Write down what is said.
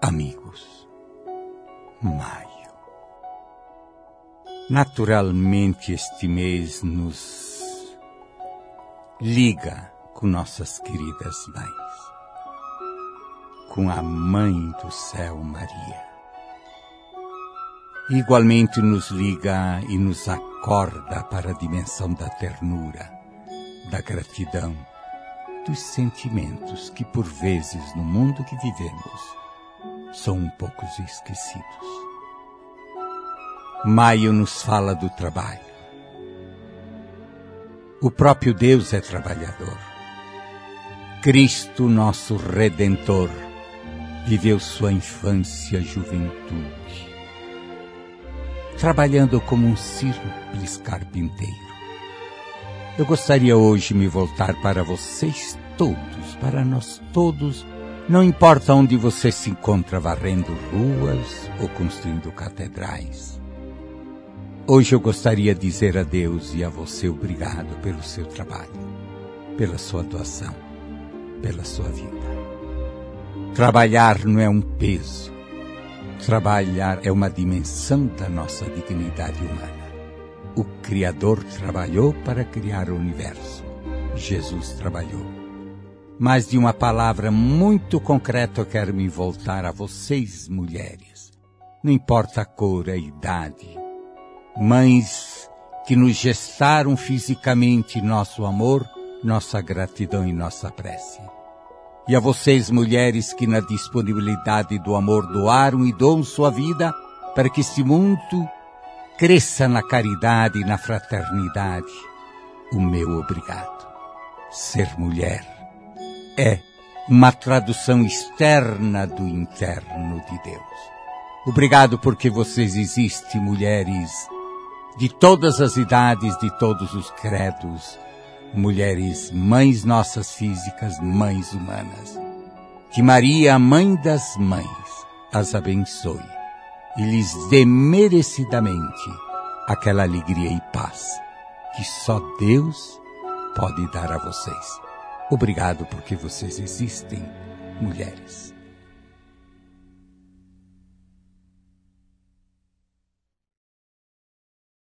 amigos. Maio. Naturalmente este mês nos liga com nossas queridas mães, com a Mãe do Céu, Maria. Igualmente nos liga e nos acorda para a dimensão da ternura, da gratidão, dos sentimentos que por vezes no mundo que vivemos são um pouco esquecidos. Maio nos fala do trabalho. O próprio Deus é trabalhador. Cristo, nosso Redentor, viveu sua infância e juventude, trabalhando como um simples carpinteiro. Eu gostaria hoje de me voltar para vocês todos, para nós todos, não importa onde você se encontra varrendo ruas ou construindo catedrais. Hoje eu gostaria de dizer a Deus e a você obrigado pelo seu trabalho, pela sua doação, pela sua vida. Trabalhar não é um peso. Trabalhar é uma dimensão da nossa dignidade humana. O Criador trabalhou para criar o universo. Jesus trabalhou. Mas de uma palavra muito concreta eu quero me voltar a vocês, mulheres. Não importa a cor, a idade. Mães que nos gestaram fisicamente nosso amor, nossa gratidão e nossa prece. E a vocês, mulheres, que na disponibilidade do amor doaram e doam sua vida para que este mundo cresça na caridade e na fraternidade. O meu obrigado. Ser mulher é uma tradução externa do interno de Deus. Obrigado porque vocês existem, mulheres de todas as idades, de todos os credos, mulheres, mães nossas físicas, mães humanas. Que Maria, a Mãe das Mães, as abençoe e lhes dê merecidamente aquela alegria e paz que só Deus pode dar a vocês. Obrigado porque vocês existem, mulheres.